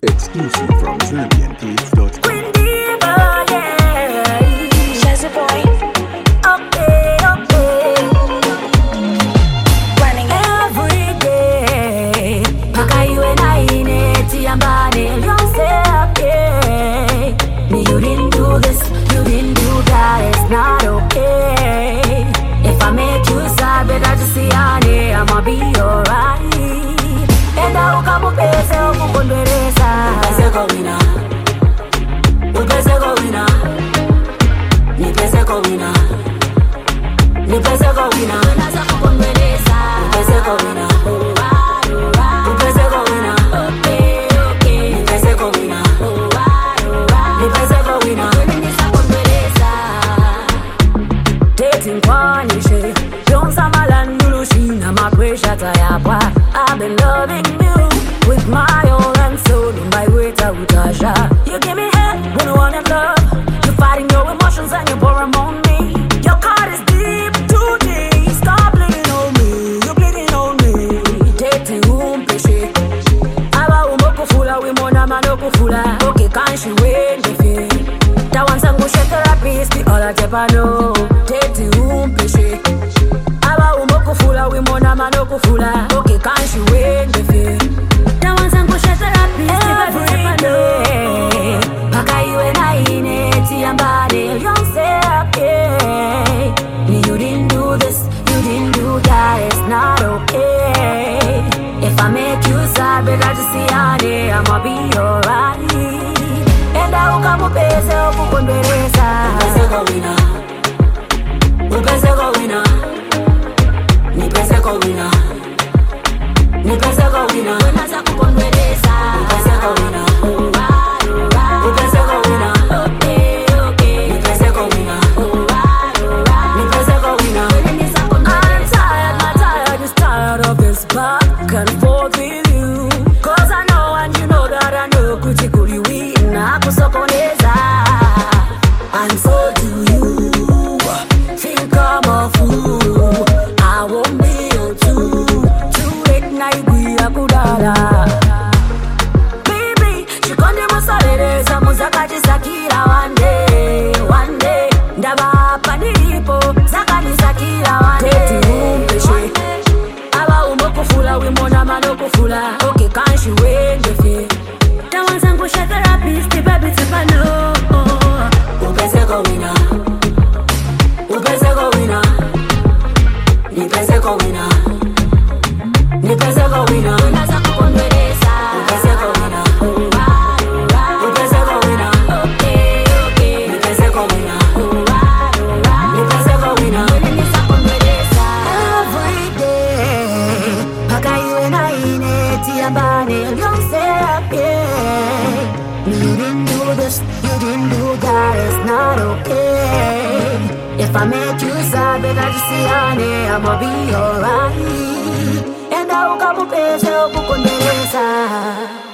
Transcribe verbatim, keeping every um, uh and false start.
Exclusive from Zambian Clips dot com. Queen Diva, yeah. Jazzy boy, Okay, okay. running it. Every day, paka iwe na ineti ambane yonse okay. Me, you didn't do this, you didn't do that, it's not okay. If I make you sad, better just see honey, I'ma be alright. Enda ukamupese ukukondweresa. Upese ko wina, upese ko wina, nipese ko wina, nipese ko wina. Nasa kukondweresa. Upese ko wina, upese ko wina, okay, okay. Nipese ko wina, nipese ko wina. Nisa kukondweresa. Dating kwanishe, don't samalandulu shina my pressure tayapwa. I've been loving you with my all and soul in my way to Utasha. You give me head when I want love. You're fighting your emotions and you pour them on me. Your card is deep, too deep. Stop bleeding on me, you're bleeding on me. Dating umpishe, aba umokufula wimona manokufula. Okay, can't she wait the fear? That one's a good therapist, the other Japano. Dating umpishe, aba umokufula wimona manokufula. Okay, can't she wait the fear? That one's a good therapist, the other Japano. Paka iwe na ineti ambane yonse okay. Me, you didn't do this, you didn't do that, it's not okay. If I make you sad, better just see honey, I'ma be alright. Enda ukamupese ukukondweresa. Upese ko wina, upese ko wina, nipese ko wina, nipese ko wina. Nasa kukondweresa. Upese ko wina, upese ko wina, okay, okay. Nipese ko wina, nipese ko wina. I'm tired, I'm tired, just tired of this back and forth with you. Cause I know and you know that I know kuti kuri wina kusokoneza. And so do you. Think I'm a fool. I won't be your two. Too late night we are kudala. Baby, shikonde musaleleza muzakati sakira one day, one day. Ndaba hapa nilipo, zakani sakira one day. Teti umpeshe, aba umokufula wimona manokufula. Okay, can't she wait the fear? That one's a good therapist, the baby tipano. Upese ko wina, upese ko wina, nipese ko wina, nipese ko wina. Nasa kukondweresa. Upese ko wina, upese ko wina, okay, okay. Nipese ko wina, nipese ko wina. Nisa kukondweresa. Every day, paka iwe na ineti ambane yonse okay. You didn't do this, you didn't do that, it's not okay. If I make you sad, better just see honey, I'ma be alright. Enda ukamupese ukukondweresa.